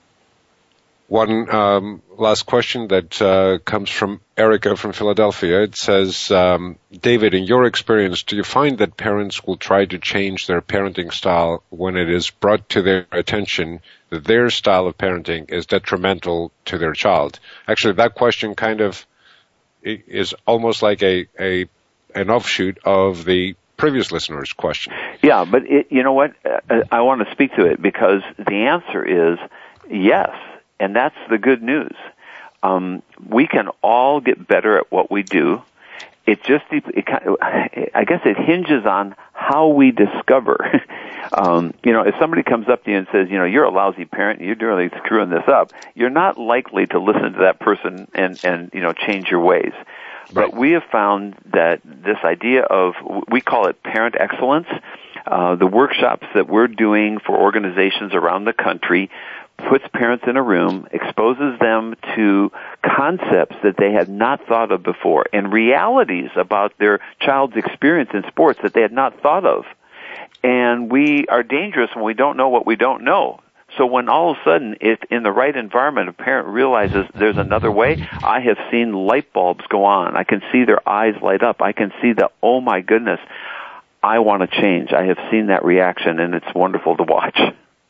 Speaker 3: One um, last question that uh, comes from Erica from Philadelphia. It says, um, David, in your experience, do you find that parents will try to change their parenting style when it is brought to their attention that their style of parenting is detrimental to their child? Actually, that question kind of is almost like a, a an offshoot of the previous listener's question.
Speaker 4: Yeah, but it, you know what? I want to speak to it because the answer is yes. And that's the good news. Um, we can all get better at what we do. It just, it, it, I guess it hinges on how we discover. um, you know, if somebody comes up to you and says, you know, you're a lousy parent and you're really screwing this up, you're not likely to listen to that person and, and you know, change your ways. Right. But we have found that this idea of, we call it parent excellence, uh, the workshops that we're doing for organizations around the country puts parents in a room, exposes them to concepts that they had not thought of before, and realities about their child's experience in sports that they had not thought of. And we are dangerous when we don't know what we don't know. So when all of a sudden, if in the right environment, a parent realizes there's another way, I have seen light bulbs go on. I can see their eyes light up. I can see the, oh my goodness, I want to change. I have seen that reaction, and it's wonderful to watch.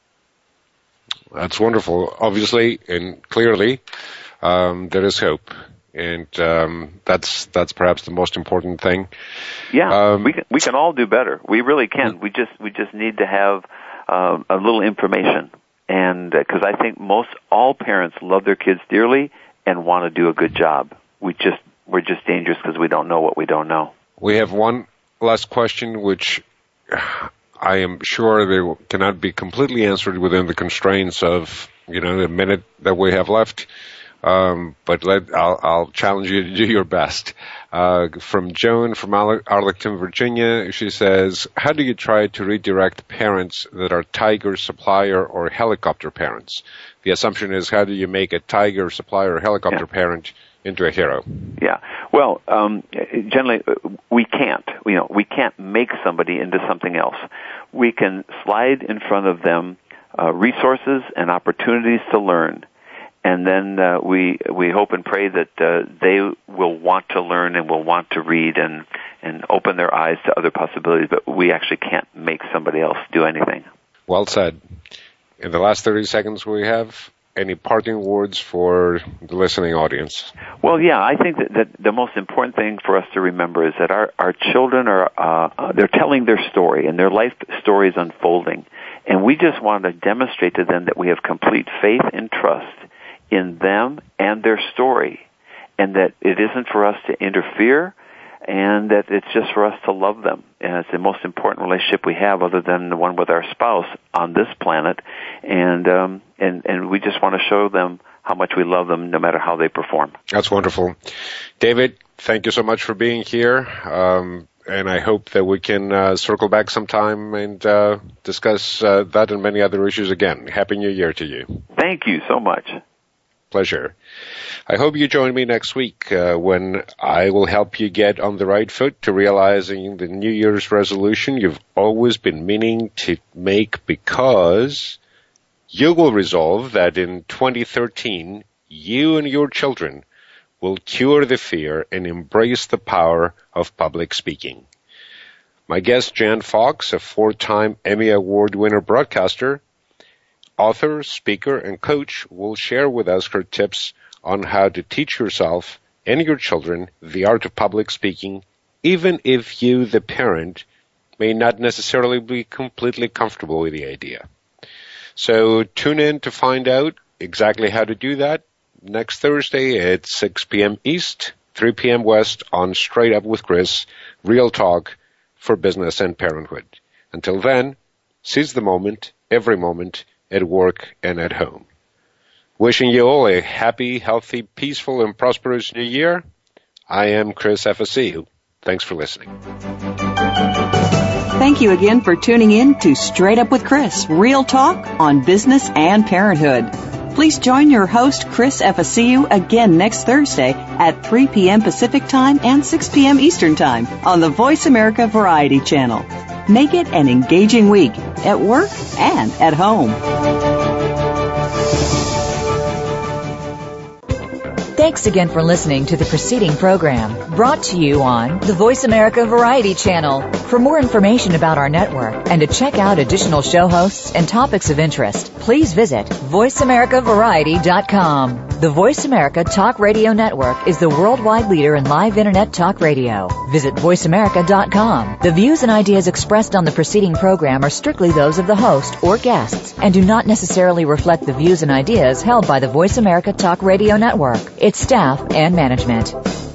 Speaker 3: That's wonderful. Obviously and clearly, um, there is hope, and um, that's that's perhaps the most important thing.
Speaker 4: Yeah, um, we can we can all do better. We really can. We just we just need to have uh, a little information, and because uh, I think most all parents love their kids dearly and want to do a good job. We just we're just dangerous because we don't know what we don't know.
Speaker 3: We have one last question, which I am sure they cannot be completely answered within the constraints of, you know, the minute that we have left. Um, but let, I'll, I'll challenge you to do your best. Uh, from Joan from Arlington, Virginia, she says, how do you try to redirect parents that are Tiger supplier or helicopter parents? The assumption is, how do you make a Tiger supplier or helicopter yeah. parent into a hero?
Speaker 4: Yeah. Well, um, generally, we can't. You know, we can't make somebody into something else. We can slide in front of them uh, resources and opportunities to learn, and then uh, we we hope and pray that uh, they will want to learn and will want to read and and open their eyes to other possibilities. But we actually can't make somebody else do anything.
Speaker 3: Well said. In the last thirty seconds we have, any parting words for the listening audience?
Speaker 4: Well, yeah, I think that, that the most important thing for us to remember is that our, our children are, uh, they're telling their story, and their life story is unfolding. And we just want to demonstrate to them that we have complete faith and trust in them and their story, and that it isn't for us to interfere, and that it's just for us to love them. And it's the most important relationship we have other than the one with our spouse on this planet. And um, and, and we just want to show them how much we love them no matter how they perform.
Speaker 3: That's wonderful. David, thank you so much for being here. Um, and I hope that we can uh, circle back sometime and uh, discuss uh, that and many other issues again. Happy New Year to you.
Speaker 4: Thank you so much.
Speaker 3: Pleasure. I hope you join me next week uh, when I will help you get on the right foot to realizing the New Year's resolution you've always been meaning to make, because you will resolve that in twenty thirteen, you and your children will cure the fear and embrace the power of public speaking. My guest, Jan Fox, a four-time Emmy Award winner broadcaster, author, speaker, and coach, will share with us her tips on how to teach yourself and your children the art of public speaking, even if you, the parent, may not necessarily be completely comfortable with the idea. So tune in to find out exactly how to do that next Thursday at six p.m. East, three p.m. West on Straight Up with Chris, Real Talk for Business and Parenthood. Until then, seize the moment, every moment, at work and at home. Wishing you all a happy, healthy, peaceful, and prosperous new year. I am Chris F S C U. Thanks for listening.
Speaker 2: Thank you again for tuning in to Straight Up with Chris, Real Talk on Business and Parenthood. Please join your host, Chris F S C U, again next Thursday at three p.m. Pacific Time and six p.m. Eastern Time on the Voice America Variety Channel. Make it an engaging week at work and at home.
Speaker 1: Thanks again for listening to the preceding program, brought to you on the Voice America Variety Channel. For more information about our network and to check out additional show hosts and topics of interest, please visit voice america variety dot com. The Voice America Talk Radio Network is the worldwide leader in live Internet talk radio. Visit voice america dot com. The views and ideas expressed on the preceding program are strictly those of the host or guests and do not necessarily reflect the views and ideas held by the Voice America Talk Radio Network, its staff, and management.